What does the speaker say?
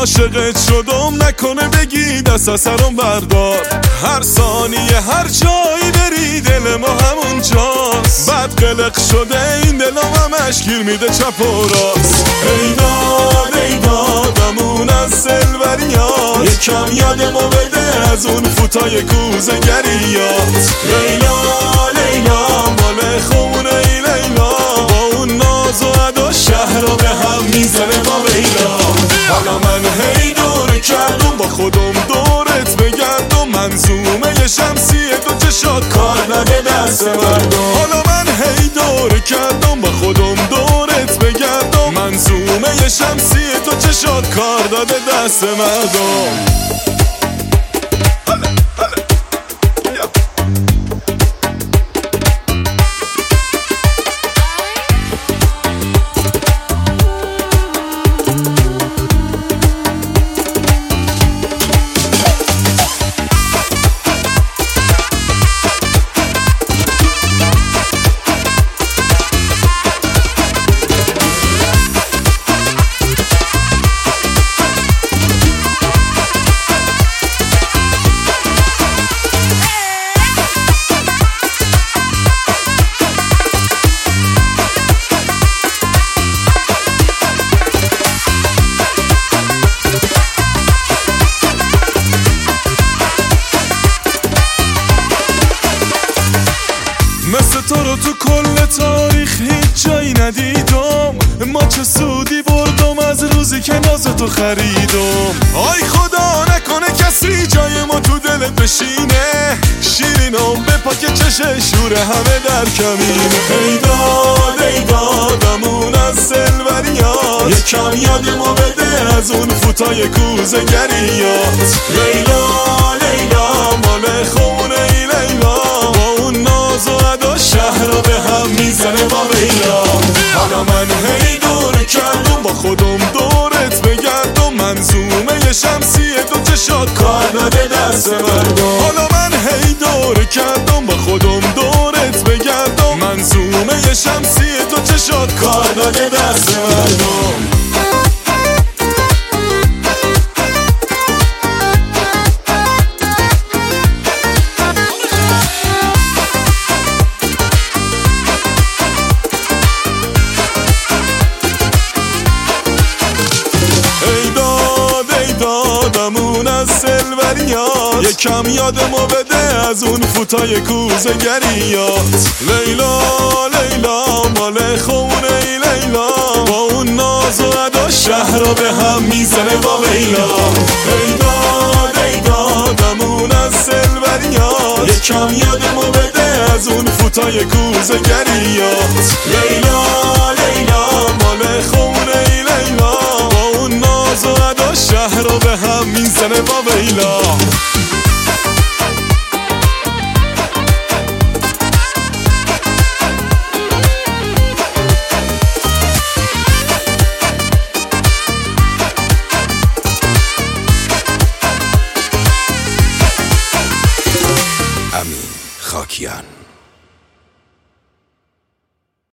عاشقت شدم، نکنه بگی دست از سرم بردار. هر ثانیه هر جایی بری دل ما همونجاست. بعد قلق شده این دلم همش گیر میده چپ و راست. ای داد ای دادمون از سلوریات، یکم یادمو بده از اون فوتای کوزه گریات. لیلا لیلا مال خونه ای لیلا، با اون ناز و ادا شهر رو به هم میزنه با لیلا. حالا من هی دور کردم با خودم دورت بگردم، منظومه شمسیه دو چشات کار نده دست مردم. حالا من هی دور کردم با خودم دورت بگردم، منظومه شمسیه دو چشات کار داده دست مردم. مثل تو رو تو کل تاریخ هیچ جایی ندیدم، ما چه سودی بردم از روزی که ناز تو خریدم. آی خدا نکنه کسی جای ما تو دلت بشینه، شیرینم به پاک چشه شور همه در کمینه. ای داد ای دادمون از سلوریات، یکم یادمو بده از اون فوتای کوزه گریات. لیلا لیلا مال خونه ای لیلا، با اون ناز و ادا شهر رو به هم میزنه با لیلا. حالا من هی دور کردم با خودم دورت بگردم، منظومه شمسیه دو چشات کار داده دست مردم. حالا من هی دور کردم با خودم دورت بگردم، منظومه شمسیه دو چشات کار داده دست مردم. دادمون از سلوریات، یکم یادمو بده از اون فوتای کوزه گریات. لیلا لیلا مال خونه ای لیلا، با اون ناز و ادا شهر رو به هم میزنه با لیلا. ای دادمون از سلوریات، یکم یادمو بده از اون فوتای کوزه گریات. لیلا لیلا مال خونه ای لیلا، با اون ناز و ادا شهر رو به هم میزنه با لیلا. امین خاکیان.